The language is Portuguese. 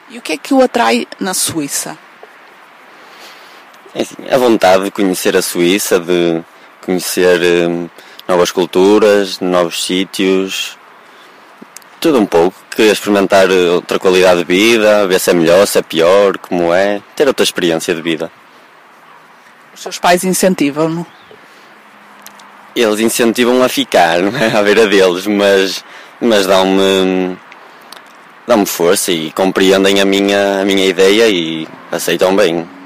E o que é que o atrai na Suíça? É assim, a vontade de conhecer a Suíça, de conhecer novas culturas, novos sítios, tudo um pouco, querer experimentar outra qualidade de vida, ver se é melhor, se é pior, como é, ter outra experiência de vida. Os seus pais incentivam-no? Eles incentivam a ficar, não é? À beira deles, mas dão-me força e compreendem a minha ideia e aceitam bem.